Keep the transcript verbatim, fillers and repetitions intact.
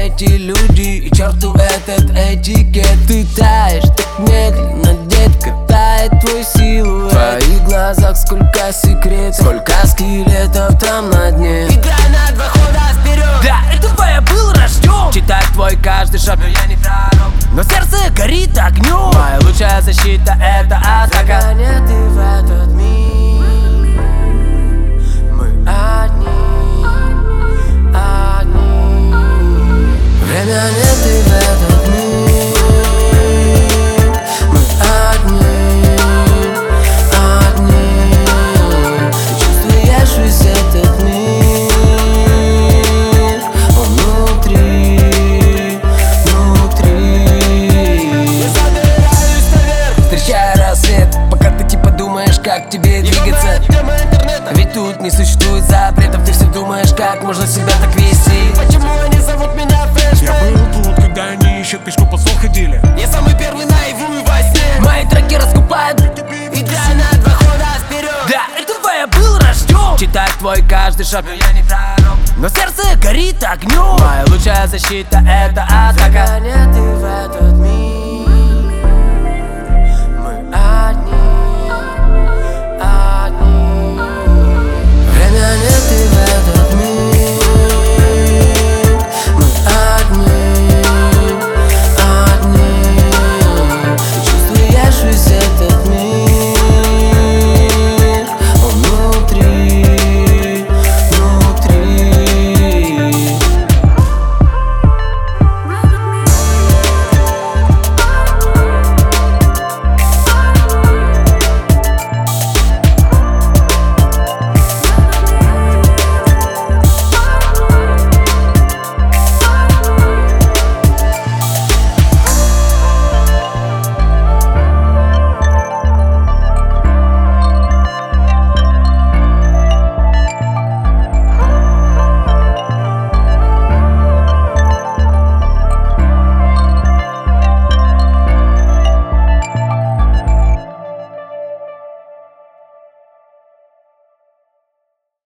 эти люди и черту этот этикет. Ты таешь так медленно, детка, тает твой силуэт. В твоих глазах сколько секретов, сколько скелетов там на дне. Играй на два хода вперед. Для этого я был рожден. Читать твой каждый шаг, но я не пророк. Но сердце горит огнем. Моя лучшая защита — это атака. Время ты в этот миг. Мы одни, одни. Время нет, ты в этот миг. Мы одни, одни. Ты чувствуешь весь этот мир. Он внутри, внутри. Я забираюсь наверх, Встречая рассвет, пока ты типа думаешь, как тебе двигаться. тема интернета. Ведь тут не существует запретов. Ты все думаешь, как можно себя так вести. Почему они зовут меня Я флешбэк? был тут, когда они еще пешку по сон ходили. Я самый первый наяву и во сне. Мои треки раскупают. Играй на два хода вперед. Для этого я был рожден. Читать твой каждый шаг, но я не пророк. Но сердце горит огнем. Моя лучшая защита — это атака. Время ты в этот миг.